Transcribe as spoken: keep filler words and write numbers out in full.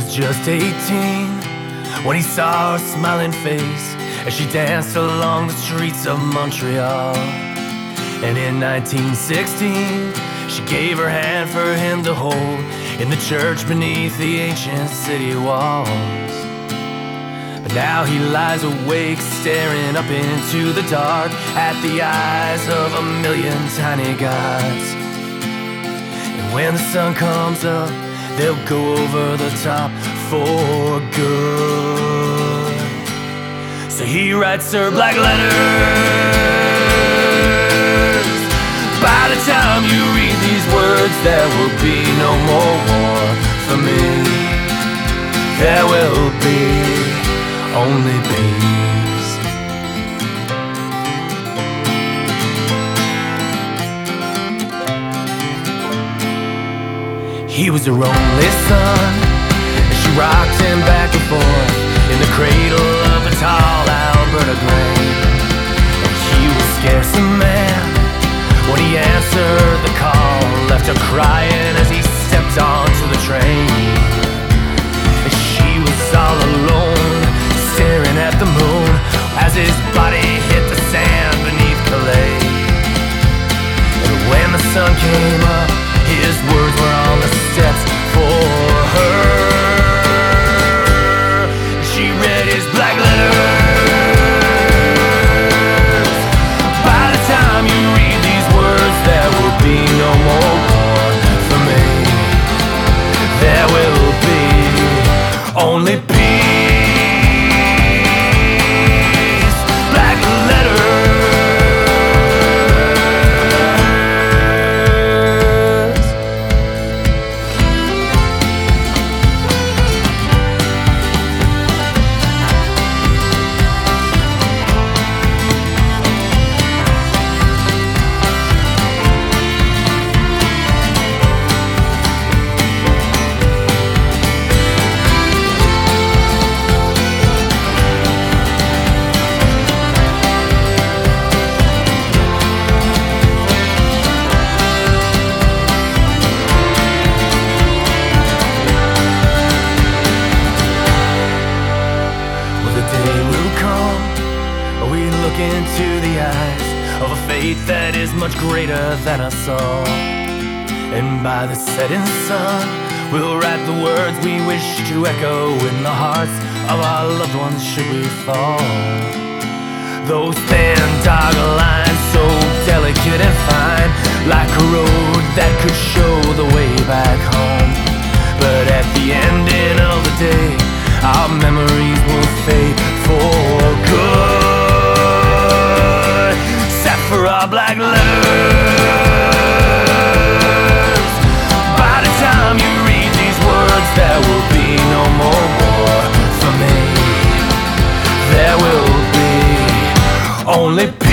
was just eighteen when he saw her smiling face as she danced along the streets of Montreal. And in nineteen sixteen, she gave her hand for him to hold in the church beneath the ancient city walls. But now he lies awake, staring up into the dark at the eyes of a million tiny gods. And when the sun comes up, they'll go over the top for good. So he writes her black letters. By the time you read these words, there will be no more war for me. There will be only peace. He was her only son, and she rocked him back and forth in the cradle of a tall Alberta grain. And he was scarce a man when he answered the call, left her crying as he stepped onto the train. And she was all alone, staring at the moon as his body hit the sand beneath Calais. And when the sun came up, his words were on the steps for her. She read his black letters. By the time you read these words, there will be no more war for me. There will be only peace. Black letters. Into the eyes of a faith that is much greater than us all. And by the setting sun, we'll write the words we wish to echo in the hearts of our loved ones should we fall. Those thin dark lines, so delicate and fine, like a road that could show the way back home. But at the ending of the day, our memories will fade for good. For our black letters. By the time you read these words, there will be no more war for me. There will be only peace.